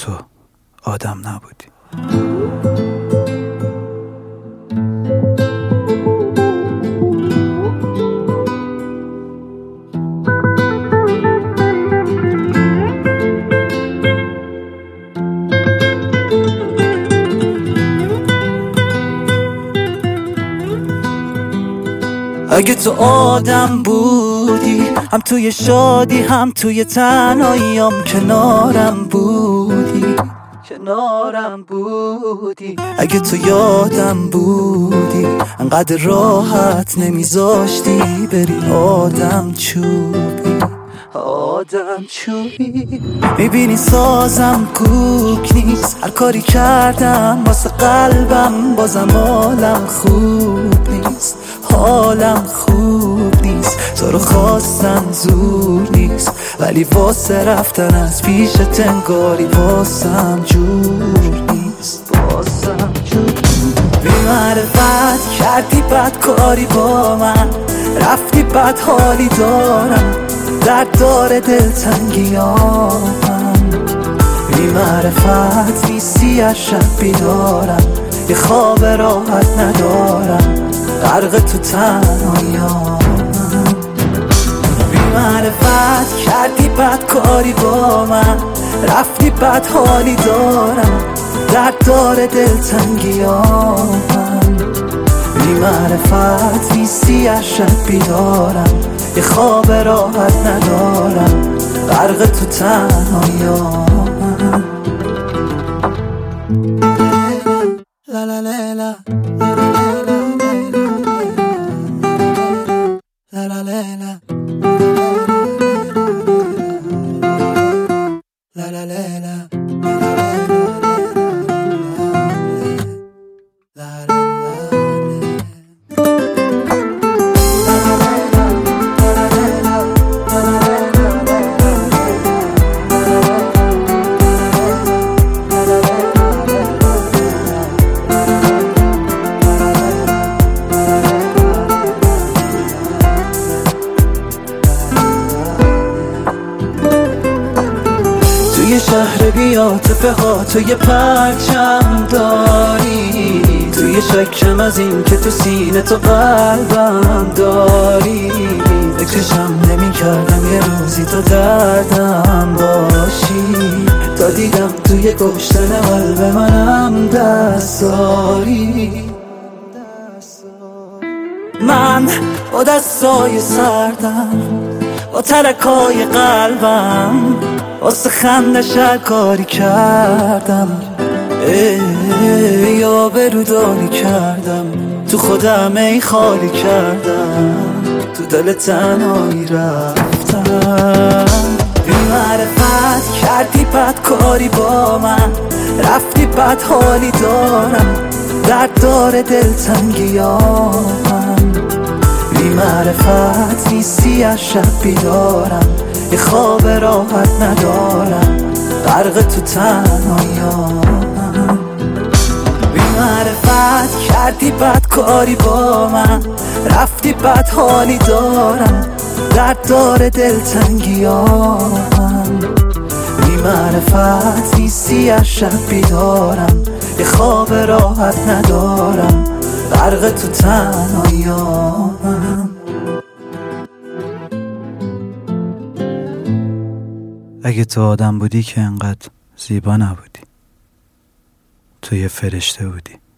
تو آدم نبودی. اگه تو آدم بودی، هم توی شادی هم توی تنهاییام کنارم بودی. اگه تو یادم بودی، انقدر راحت نمیذاشتی بری آدم چوبی. میبینی سازم کوک نیست، هر کاری کردم واسه قلبم بازم حالم خوب نیست. تو رو خواستم زور نیست، ولی واسه رفتن از پیشت انگاری واسم جور نیست. بی معرفت کردی بدکاری با من، رفتی بد حالی دارم، درد داره دلتنگیامم. بی معرفت نیستی از شب بیدارم، یه خواب راحت ندارم، غرق تو تنهاییام. بی معرفت کردی بدکاری با من، رفتی بد حالی دارم، درد داره دلتنگیامم. بی معرفت نیستی از شب بیدارم، یه خواب راحت ندارم، غرق تو تنهاییام. لا لا لا لا لا لا لا لا لا لا. توی شهر بی‌عاطفه ها تو یه پرچم داری، توی شکم از این که تو سینه تو قلبم داری. فکرشم نمی کردم یه روزی تو دردم باشی، تا دیدم توی کشتن قلب منم دست داری. من با دستای سردم، با ترکای قلبم، واسه خندش هر کاری کردم، یا برودانی کردم، تو خودم ای خالی کردم، تو دل تنهایی رفتم. بی معرفت کردی بدکاری با من، رفتی بد حالی دارم، درد داره دلتنگیامم. بی معرفت نیستی از شب بیدارم، یه خواب راحت ندارم، غرق تو تنهاییام. بی معرفت کردی بدکاری با من، رفتی بد حالی دارم، درد داره دلتنگیامم. بی معرفت نیستی از شب بیدارم، یه خواب راحت ندارم، غرق تو تنهاییام. اگه تو آدم بودی که انقدر زیبا نبودی، تو یه فرشته بودی.